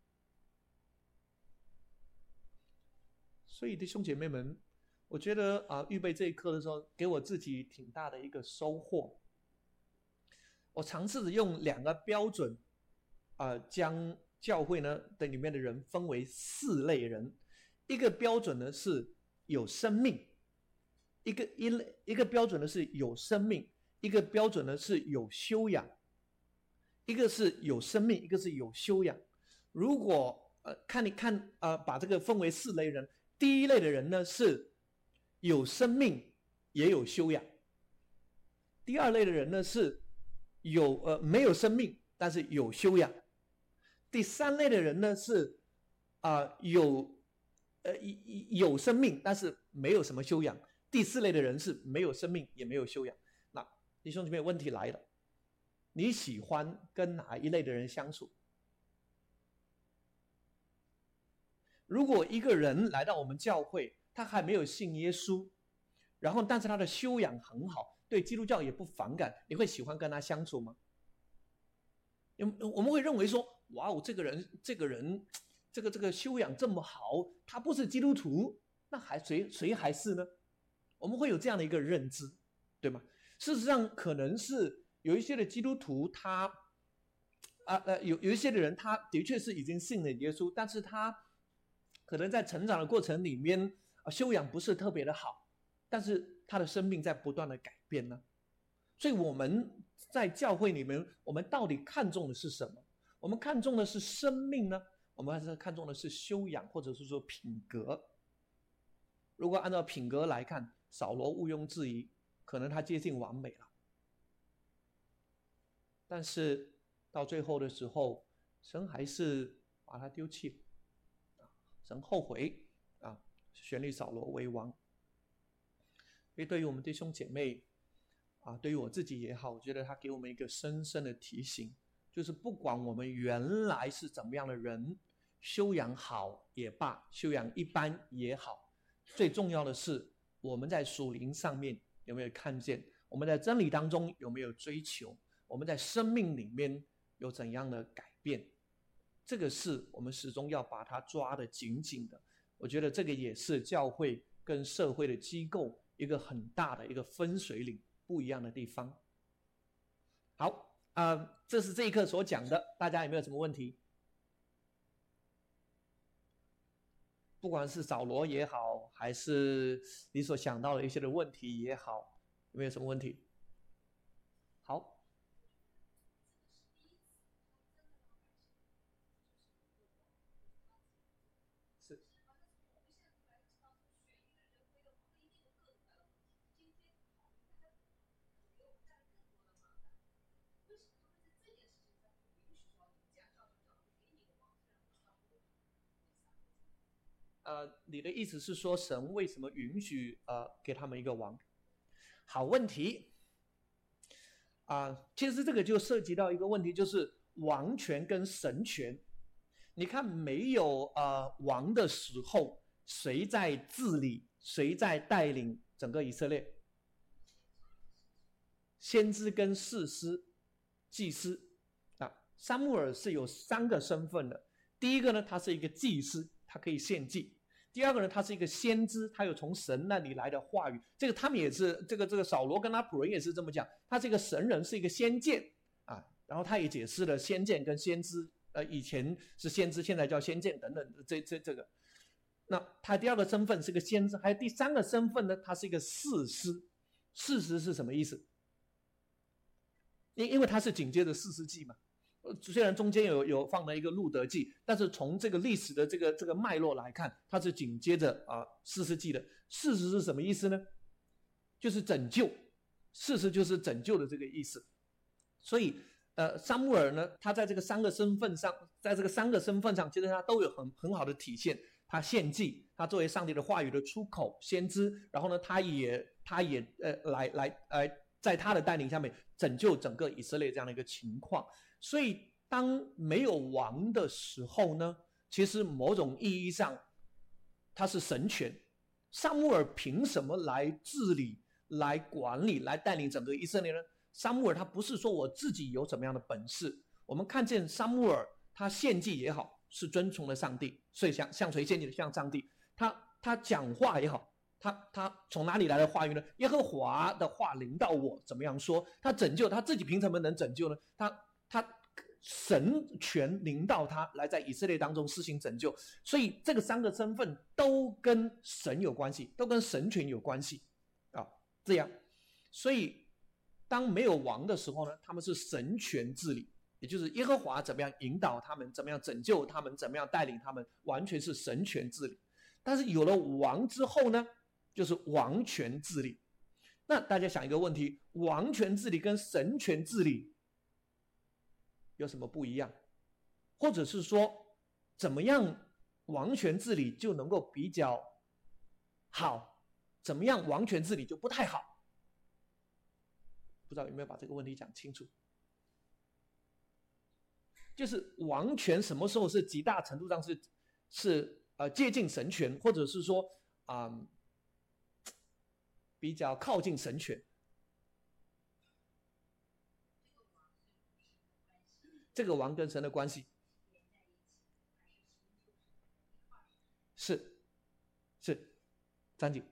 所以弟兄姐妹们，我觉得预备这一课的时候，给我自己挺大的一个收获。我尝试着用2个标准将教会呢的里面的人分为4类人。一个标准呢是有生命，一个标准呢是有生命，一个标准呢是有修养。一个是有生命，一个是有修养。如果把这个分为4类人，第一类的人呢是有生命也有修养，第二类的人呢是没有生命但是有修养，第3类的人呢是有生命但是没有什么修养，第4类的人是没有生命也没有修养。那弟兄姐妹，问题来了，你喜欢跟哪一类的人相处？如果一个人来到我们教会，他还没有信耶稣，然后但是他的修养很好，对基督教也不反感，你会喜欢跟他相处吗？我们会认为说，哇哦，这个人这个修养这么好，他不是基督徒，那谁还是呢？我们会有这样的一个认知，对吗？事实上，可能是有一些的基督徒他有一些的人，他的确是已经信了耶稣，但是他可能在成长的过程里面修养不是特别的好，但是他的生命在不断的改变呢。所以我们在教会里面，我们到底看重的是什么？我们看重的是生命呢，我们还是看重的是修养，或者是说品格？如果按照品格来看，扫罗毋庸置疑，可能他接近完美了。但是到最后的时候，神还是把他丢弃了，神后悔选立扫罗为王。所以对于我们弟兄姐妹对于我自己也好，我觉得他给我们一个深深的提醒，就是不管我们原来是怎么样的人，修养好也罢，修养一般也好，最重要的是我们在属灵上面有没有看见，我们在真理当中有没有追求，我们在生命里面有怎样的改变，这个是我们始终要把它抓得紧紧的。我觉得这个也是教会跟社会的机构一个很大的一个分水岭不一样的地方。好这是这一课所讲的，大家有没有什么问题？不管是扫罗也好，还是你所想到的一些的问题也好，有没有什么问题？好。你的意思是说神为什么允许给他们一个王？好问题其实这个就涉及到一个问题，就是王权跟神权。你看没有王的时候，谁在治理，谁在带领整个以色列？先知跟士师、祭司撒母耳是有3个身份的。第一个呢，他是一个祭司，他可以献祭；第二个呢，他是一个先知，他有从神那里来的话语。这个他们也是这个扫罗跟他仆人也是这么讲，他是一个神人，是一个先见啊。然后他也解释了先见跟先知，以前是先知，现在叫先见等等这个。那他第2个身份是个先知，还有第3个身份呢，他是一个士师。士师是什么意思？因为他是紧接着士师记嘛。虽然中间有放了一个路德记，但是从这个历史的这个脉络来看，它是紧接着士师记的。士师是什么意思呢？就是拯救，士师就是拯救的这个意思。所以撒母耳呢，他在这个3个身份上，其实他都有很好的体现。他献祭，他作为上帝的话语的出口，先知，然后呢，他也在他的带领下面拯救整个以色列这样的一个情况。所以当没有王的时候呢，其实某种意义上他是神权。撒母耳凭什么来治理、来管理、来带领整个以色列呢？撒母耳他不是说我自己有什么样的本事。我们看见撒母耳他献祭也好，是遵从了上帝，所以向谁献祭的？向上帝。他讲话也好，他从哪里来的话语呢？耶和华的话临到我，怎么样说？他拯救，他自己凭什么能拯救呢？他神权临到他，来在以色列当中施行拯救。所以这个3个身份都跟神有关系，都跟神权有关系啊。这样，所以当没有王的时候呢，他们是神权治理，也就是耶和华怎么样引导他们，怎么样拯救他们，怎么样带领他们，完全是神权治理。但是有了王之后呢，就是王权治理。那大家想一个问题，王权治理跟神权治理有什么不一样？或者是说怎么样王权治理就能够比较好，怎么样王权治理就不太好？不知道有没有把这个问题讲清楚。就是王权什么时候是极大程度上是接近神权，或者是说比较靠近神权？这个王跟神的关系是张姐。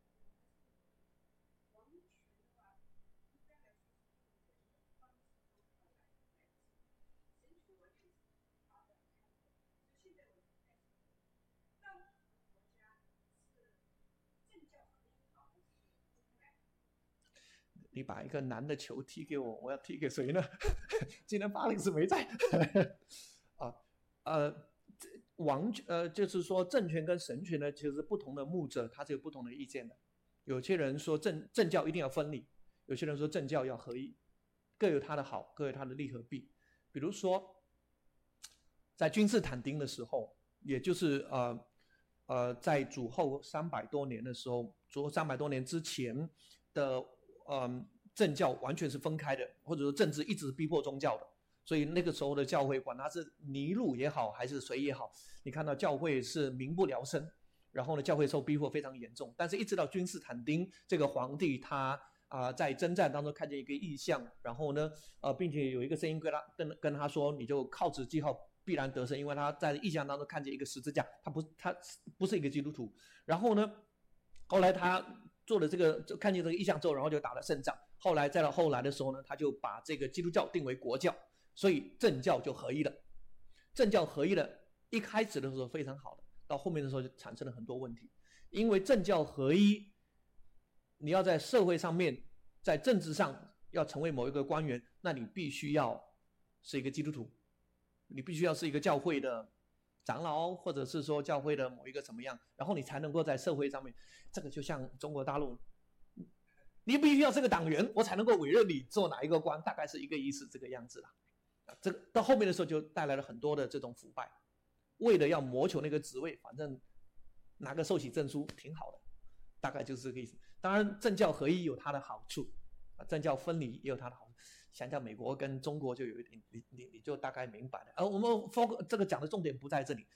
你把一个难的球踢给我，我要踢给谁呢？今天巴林斯没在。就是说政权跟神权呢，其实不同的牧者他是有不同的意见的。有些人说政教一定要分离，有些人说政教要合一，各有它的好，各有它的利和弊。比如说在君士坦丁的时候，也就是在主后300多年的时候，主后300多年之前的政教完全是分开的，或者说政治一直逼迫宗教的。所以那个时候的教会，管他是尼禄也好还是谁也好，你看到教会是民不聊生，然后呢教会受逼迫非常严重。但是一直到君士坦丁这个皇帝，他在征战当中看见一个异象，然后呢并且有一个声音跟他说，你就靠此记号必然得胜，因为他在异象当中看见一个十字架，他不是一个基督徒。然后呢后来他做了这个，就看见这个异象之后，然后就打了胜仗。后来再到后来的时候呢，他就把这个基督教定为国教，所以政教就合一了。政教合一了，一开始的时候非常好的，到后面的时候就产生了很多问题。因为政教合一，你要在社会上面，在政治上要成为某一个官员，那你必须要是一个基督徒，你必须要是一个教会的长老，或者是说教会的某一个怎么样，然后你才能够在社会上面。这个就像中国大陆，你必须要是个党员，我才能够委任你做哪一个官，大概是一个意思，这个样子啦。这个到后面的时候就带来了很多的这种腐败，为了要谋求那个职位，反正拿个受洗证书挺好的，大概就是这个意思。当然政教合一有它的好处，政教分离也有它的好处。想想美国跟中国就有一点，你就大概明白了。我们这个讲的重点不在这里。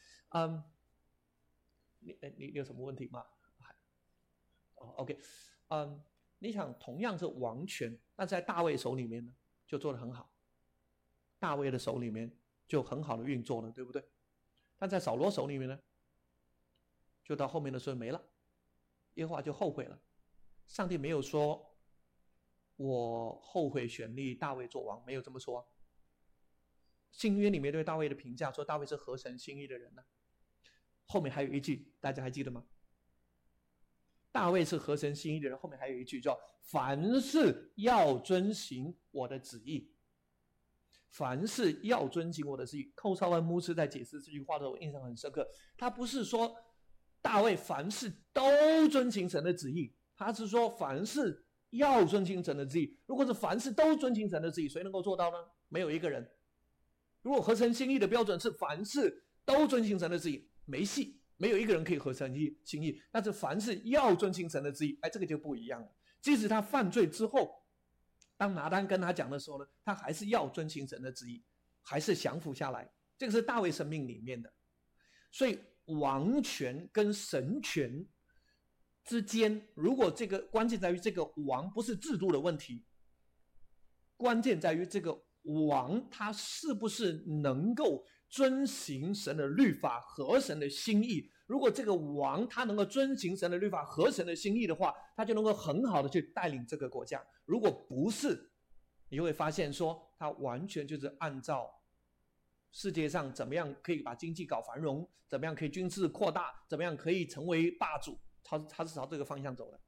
你有什么问题吗？OK， 你想同样是王权，但在大卫手里面呢，就做得很好。 大卫的手里面就很好的运作了，对不对？但在扫罗手里面呢，就到后面的时候没了，耶和华就后悔了。上帝没有说我后悔选立大卫做王，没有这么说。新约里面对大卫的评价说大卫是合神心意的人呢。后面还有一句，大家还记得吗？大卫是合神心意的人，后面还有一句叫凡事要遵行我的旨意。凡事要遵行我的旨意。寇绍恩牧师在解释这句话的时候印象很深刻，他不是说大卫凡事都遵行神的旨意，他是说凡事要遵行神的旨意。如果是凡事都遵行神的旨意，谁能够做到呢？没有一个人。如果合神心意的标准是凡事都遵行神的旨意，没戏，没有一个人可以合神心意。但是凡事要遵行神的旨意，这个就不一样了。即使他犯罪之后，当拿单跟他讲的时候呢，他还是要遵行神的旨意，还是降服下来。这个是大卫生命里面的。所以王权跟神权之间，如果这个关键在于这个王不是制度的问题，关键在于这个王他是不是能够遵行神的律法和神的心意。如果这个王他能够遵行神的律法和神的心意的话，他就能够很好的去带领这个国家。如果不是，你会发现说他完全就是按照世界上怎么样可以把经济搞繁荣，怎么样可以军事扩大，怎么样可以成为霸主，他是朝这个方向走的。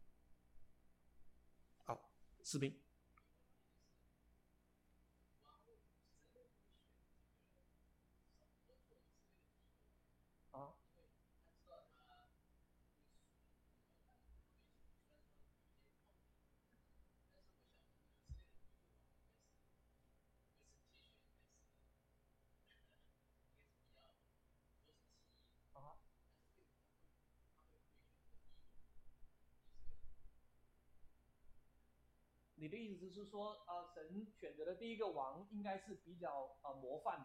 好，士兵。你的意思是说，神选择的第一个王应该是比较模范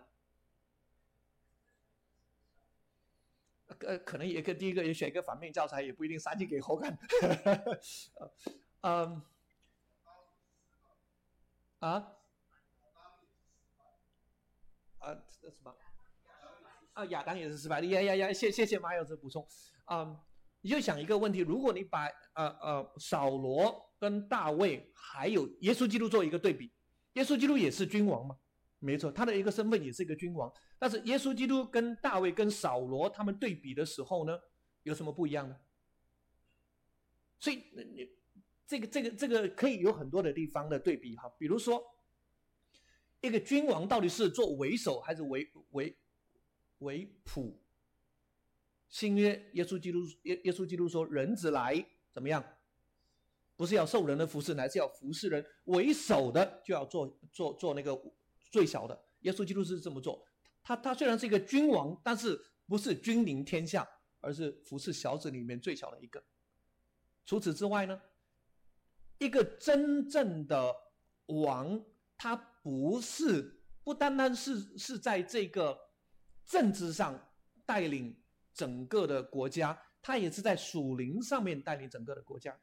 的，可能第一个也选一个反面教材，也不一定杀鸡给猴看。什么？亚当也是失败的。谢谢马友这补充。你就想一个问题，如果你把扫罗跟大卫还有耶稣基督做一个对比，耶稣基督也是君王嘛，没错，他的一个身份也是一个君王。但是耶稣基督跟大卫跟扫罗他们对比的时候呢，有什么不一样呢？所以这个可以有很多的地方的对比哈，比如说一个君王到底是做为首还是为仆？新约耶稣基督说，人子来怎么样？不是要受人的服侍，乃是要服侍人。为首的就要做那个最小的。耶稣基督是这么做。他虽然是一个君王，但是不是君临天下，而是服侍小子里面最小的一个。除此之外呢，一个真正的王，他不单单是在这个政治上带领整个的国家，他也是在属灵上面带领整个的国家。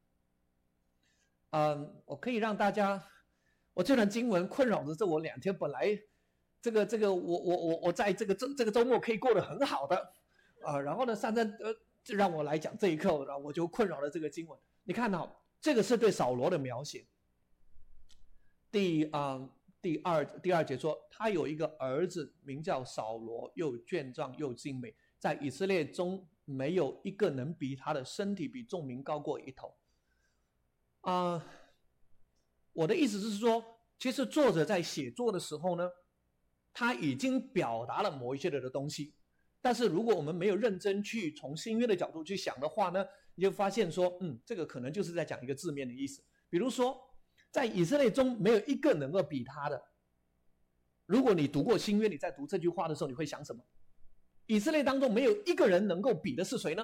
我可以让大家，我这段经文困扰着这我2天，本来这个我在这个周末可以过得很好的然后呢，珊珊让我来讲这一课，然后我就困扰了这个经文。你看这个是对扫罗的描写。第二节说，他有一个儿子名叫扫罗，又健壮又精美，在以色列中没有一个能比他的身体比众民高过一头。我的意思是说，其实作者在写作的时候呢，他已经表达了某一些的东西，但是如果我们没有认真去从新约的角度去想的话呢，你就发现说，这个可能就是在讲一个字面的意思。比如说，在以色列中没有一个能够比他的。如果你读过新约，你在读这句话的时候，你会想什么？以色列当中没有一个人能够比的是谁呢？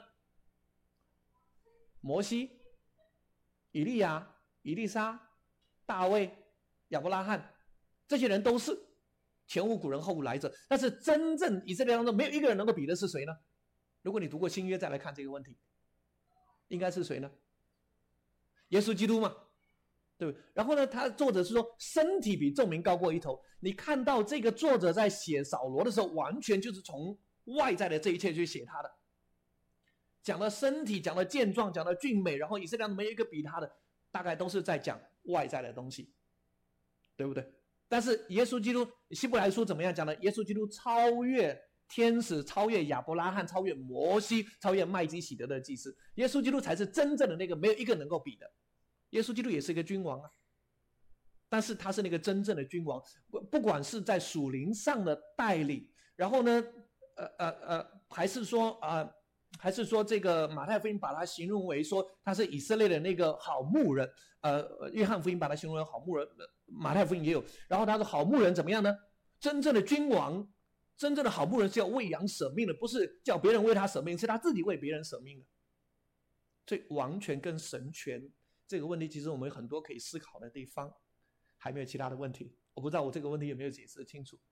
摩西、以利亚、以利沙、大卫、亚伯拉罕，这些人都是前无古人后无来者。但是真正以色列当中没有一个人能够比的是谁呢？如果你读过新约再来看这个问题，应该是谁呢？耶稣基督嘛， 对不对？然后呢，他作者是说身体比众民高过一头。你看到这个作者在写扫罗的时候，完全就是从外在的这一切去写他的，讲了身体，讲了健壮，讲了俊美，然后以色列没有一个比他的，大概都是在讲外在的东西，对不对？但是耶稣基督，希伯来书怎么样讲呢？耶稣基督超越天使，超越亚伯拉罕，超越摩西，超越麦基洗德的祭司。耶稣基督才是真正的那个，没有一个能够比的。耶稣基督也是一个君王啊，但是他是那个真正的君王，不管是在属灵上的带领，然后呢，还是说这个马太福音把他形容为说他是以色列的那个好牧人，约翰福音把他形容为好牧人，马太福音也有。然后他的好牧人怎么样呢？真正的君王，真正的好牧人是要为羊舍命的，不是叫别人为他舍命，是他自己为别人舍命的。所以王权跟神权这个问题，其实我们有很多可以思考的地方。还没有其他的问题，我不知道我这个问题有没有解释清楚。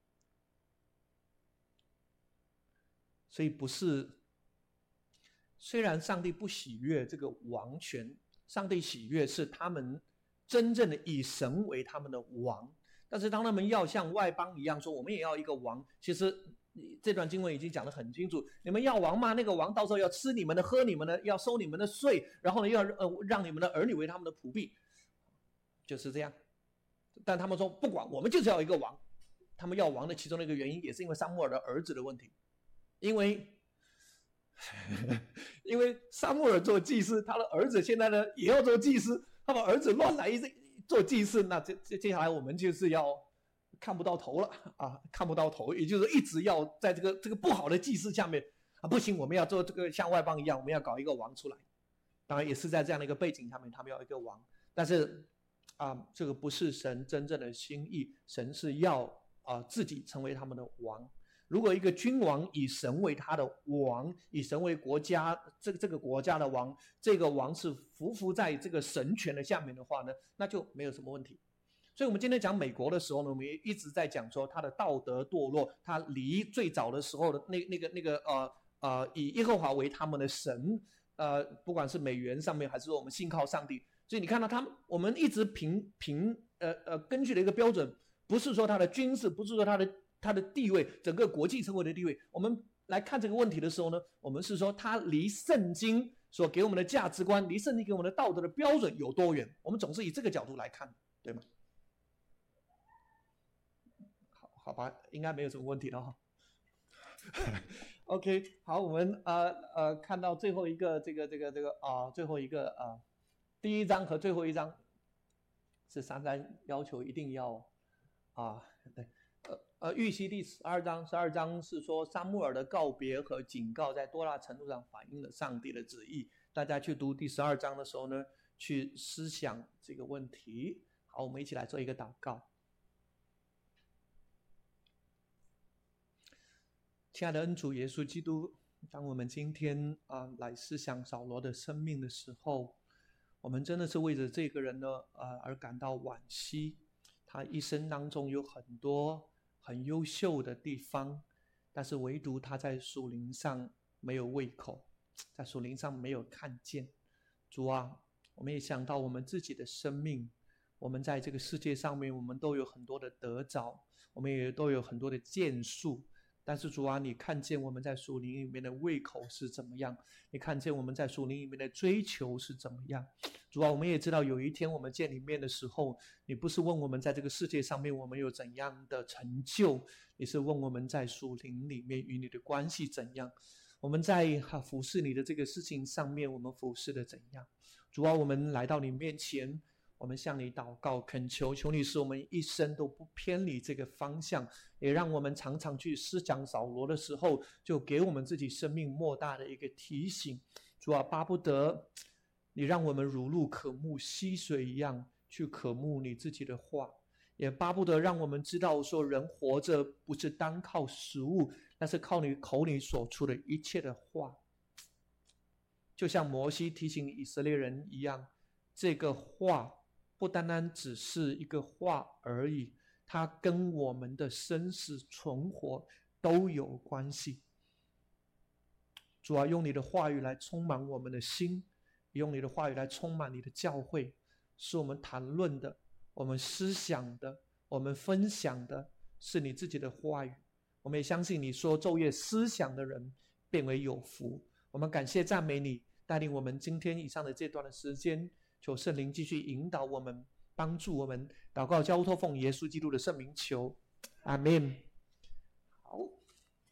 所以不是，虽然上帝不喜悦这个王权，上帝喜悦是他们真正的以神为他们的王，但是当他们要像外邦一样说我们也要一个王，其实这段经文已经讲得很清楚，你们要王吗？那个王到时候要吃你们的，喝你们的，要收你们的税，然后呢要让你们的儿女为他们的仆婢，就是这样。但他们说不管，我们就是要一个王。他们要王的其中的一个原因也是因为撒母耳的儿子的问题，因为撒母耳做祭司，他的儿子现在呢也要做祭司，他把儿子乱来做祭司，那接下来我们就是要看不到头了啊，看不到头，也就是一直要在这个不好的祭司下面啊，不行，我们要做这个像外邦一样，我们要搞一个王出来。当然也是在这样的一个背景下面，他们要一个王，但是这个不是神真正的心意，神是要自己成为他们的王。如果一个君王以神为他的王，以神为国家这个国家的王，这个王是服在这个神权的下面的话呢，那就没有什么问题。所以我们今天讲美国的时候呢，我们也一直在讲说他的道德堕落，他离最早的时候的那个以耶和华为他们的神，不管是美元上面还是说我们信靠上帝。所以你看到我们一直根据的一个标准，不是说他的军事，不是说他的地位，整个国际社会的地位。我们来看这个问题的时候呢，我们是说他离圣经所给我们的价值观，离圣经给我们的道德的标准有多远？我们总是以这个角度来看，对吗？好吧，应该没有什么问题了哈。OK， 好，我们看到最后一个最后一个第一章和最后一章是3章要求一定要对，预习第12章是说撒母耳的告别和警告在多大程度上反映了上帝的旨意。大家去读第12章的时候呢，去思想这个问题。好，我们一起来做一个祷告。亲爱的恩主耶稣基督，当我们今天来思想扫罗的生命的时候，我们真的是为着这个人呢而感到惋惜。他一生当中有很多很优秀的地方，但是唯独他在属灵上没有胃口，在属灵上没有看见。主啊，我们也想到我们自己的生命，我们在这个世界上面，我们都有很多的得着，我们也都有很多的建树，但是主啊，你看见我们在属灵里面的胃口是怎么样，你看见我们在属灵里面的追求是怎么样。主啊，我们也知道有一天我们见你面的时候，你不是问我们在这个世界上面我们有怎样的成就，你是问我们在属灵里面与你的关系怎样，我们在服侍你的这个事情上面我们服侍的怎样。主啊，我们来到你面前，我们向你祷告恳求，求你使我们一生都不偏离这个方向，也让我们常常去思想扫罗的时候，就给我们自己生命莫大的一个提醒。主啊，巴不得你让我们如鹿渴慕溪水一样去渴慕你自己的话，也巴不得让我们知道说人活着不是单靠食物，但是靠你口里所出的一切的话。就像摩西提醒以色列人一样，这个话不单单只是一个话而已，它跟我们的生死存活都有关系。主啊，用你的话语来充满我们的心，用你的话语来充满你的教会。 是我们谈论的，我们思想的，我们分享的是你自己的话语。我们也相信你说昼夜思想的人变为有福。我们感谢赞美你，带领我们今天以上的这段的时间，求圣灵继续引导我们，帮助我们。祷告交托奉耶稣基督的圣名求，阿们。